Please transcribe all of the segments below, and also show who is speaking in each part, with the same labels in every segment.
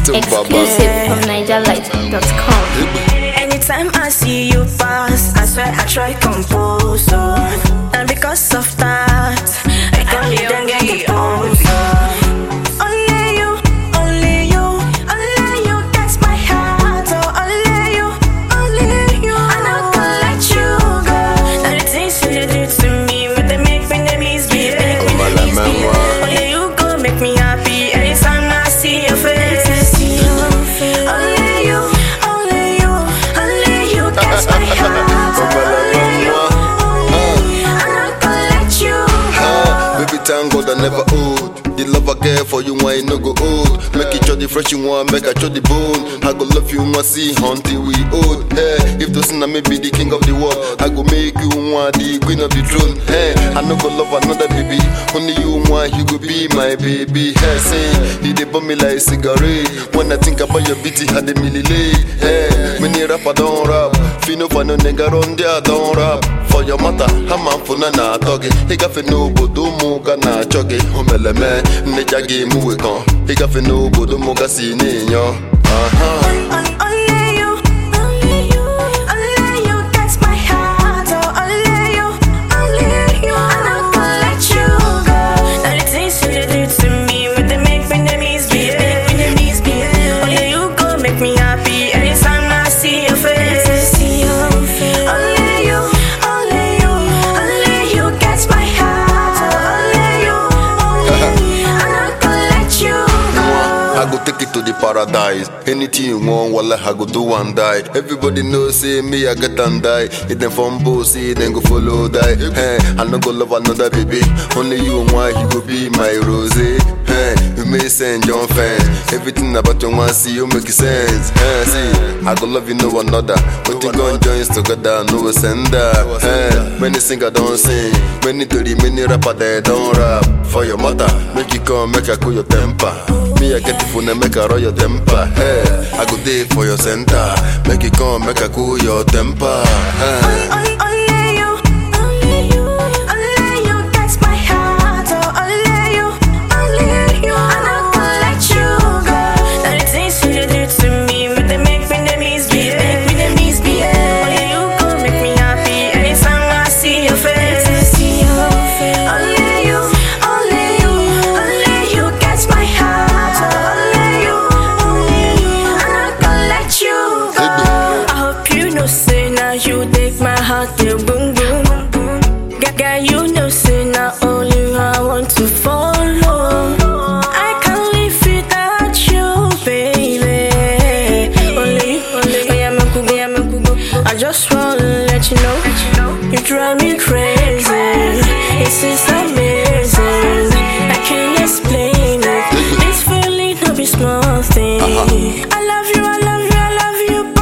Speaker 1: Exclusive from NigerLight.com.
Speaker 2: Anytime I see you pass, I swear I try compose. And because of that, I can't even get the pulse. Only you, only you, only you gets my heart. Oh, only you, only you. I'm not gonna let you go. Now the things you do to me, but they make me misbehave. Only you go make me happy. Anytime I see your face.
Speaker 3: Thank God I never old. The love I care for you, why no go old. Make each other fresh, you want make I show the bone. I go love you, want see until we old. Hey, if those na me be the king of the world, I go make you want the queen of the throne. Hey, I no go love another baby. Only you want, you go be my baby. Hey, say, you dey burn me like cigarette. When I think about your beauty, had a millilate. Hey, many rapper don't rap. Fino for no nigga run there, don't rap. For your mother, I'm a phone and a talkie. He got for no bodo moga na choge. Homele me, neja game we con. He got for no bodo moga si ninyo.
Speaker 2: Only you, only you, only you gets my heart. Oh, only you, only you. I'm not gonna let you go. Now the things you do to me, but they make me misbehave. Only you go make me happy. Anytime I see your face.
Speaker 3: I go take it to the paradise. Anything you want, wallah, I go do and die. Everybody knows, say me, I get and die. If them fumble, see, then go follow die. Hey, I no go love another baby. Only you and why you go be my rose. Hey, you may send your fans. Everything about you want see you make sense. Hey, see, I go love you no another. But you gon' join together, no sender. Hey, many singer don't sing. Many dirty, many rapper they don't rap. For your mother, make you come, make I cool your temper. Me, I get the phone and make a roll your temper. Hey, I go there for your center. Make it come, make a cool your temper. Hey.
Speaker 2: Only you, only you, only you gets my heart. Oh, only you, only you. I'm not gonna let you go. Now the things you do to me, but they make me misbehave. Only you go make me happy. Anytime I see your face. Only you, only you, only you gets my heart. You take my heart to boom boom. Gaga, you know, say not only you I want to follow. I can't live without you, baby. Only I just wanna let you know. You drive me crazy. This is amazing. I can't explain it. This feeling no be small thing. I love you, I love you, I love you, boy.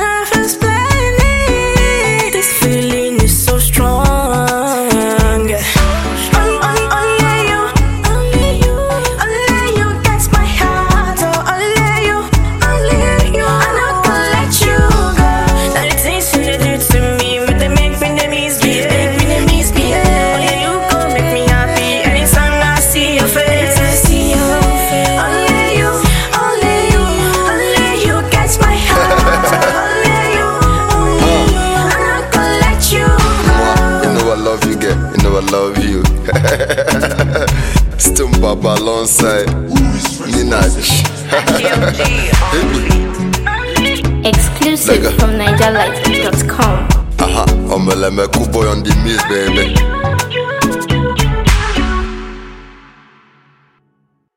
Speaker 3: I love you. Stump Baba alongside Ninaj.
Speaker 1: Exclusive from NigerLight.com.
Speaker 3: I'm a cool boy on the mix, baby.